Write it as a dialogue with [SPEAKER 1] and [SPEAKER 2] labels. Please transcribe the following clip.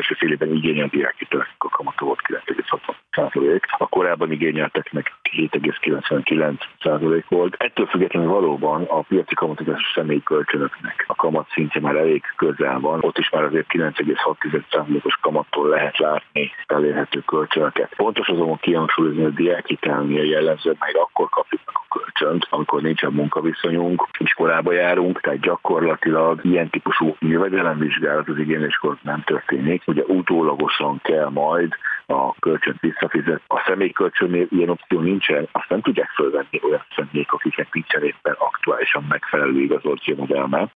[SPEAKER 1] első fél évben igényelt diákhiteleknek a kamata volt 9,60%. A korábban igényelteknek 7,99% volt. Ettől függetlenül valóban a piaci kamatozású személyi kölcsönöknek a kamat szintje már elég közel van. Ott is már azért 9,6%-os kamattól lehet látni elérhető kölcsönöket. Fontos azonban kihangsúlyozni, hogy a diákhitelnél jellemző, meg akkor kapjuk meg a kölcsönt, amikor nincsen munkaviszonyunk, iskolába járunk, tehát gyakorlatilag ilyen típusú jövedelemvizsgálat az igényléskor nem történik. Ugye utólagosan kell majd a kölcsönt visszafizet. A személykölcsönnél ilyen opció nincsen, azt nem tudják fölvenni olyan személyek, akiknek nincsen éppen aktuálisan megfelelő igazolt jövedelme.